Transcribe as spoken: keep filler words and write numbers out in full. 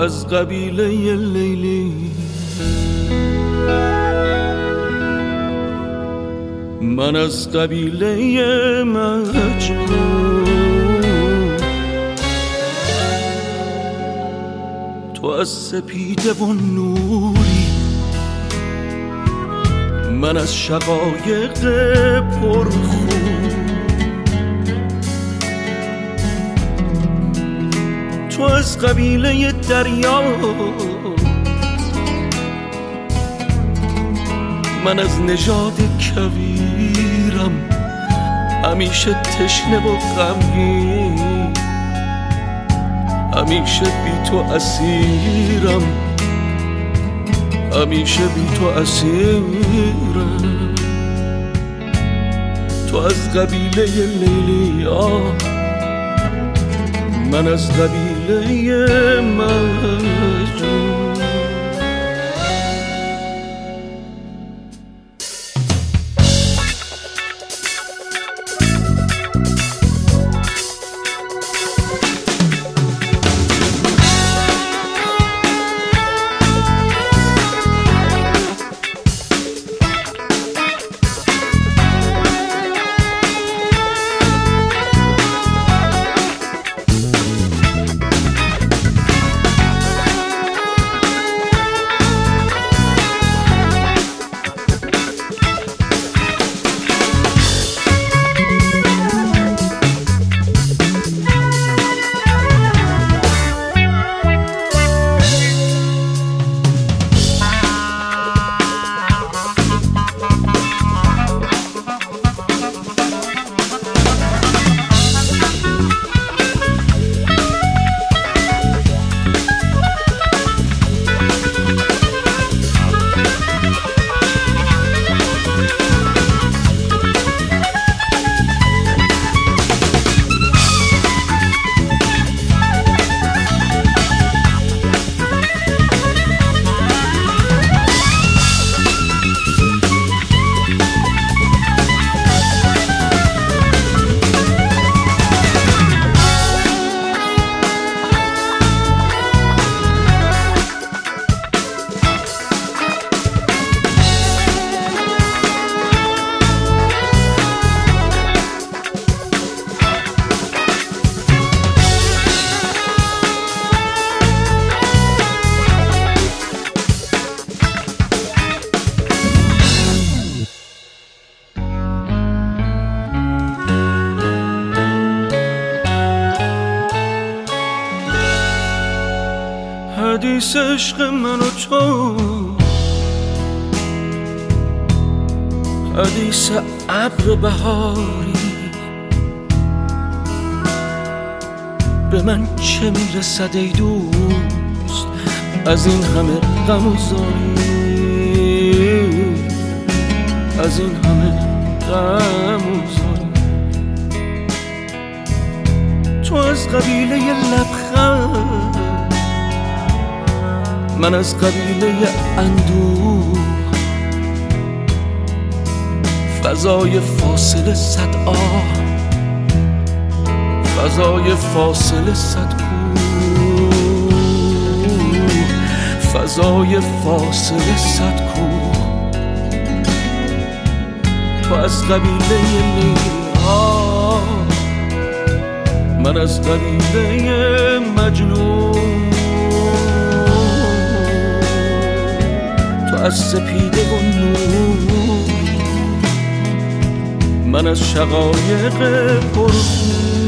از قبیله لیلی، من از قبیله مجنون. تو از سپیده و نوری، من از شقایق پرخون. تو از قبیله دریا، من از نژاد کویرم، همیشه تشنه و غمگین، همیشه بی تو اسیرم، همیشه بی تو اسیرم. تو از قبیله لیلی، من از قبیله مجنون. حدیث عشق من و تو، حدیث ابر بهاری، به من چه میرسد ای دوست از این همه غم و زاری، از این همه غم و زاری. تو از قبیله لبخند، من از قبیله اندوه، فضای فاصله صد آه، فضای فاصله صد کوه، فضای فاصله صد کوه. تو از قبیله لیلا، من از قبیله مجنون. تو از سپیده و نور، من از شقایق پرخون.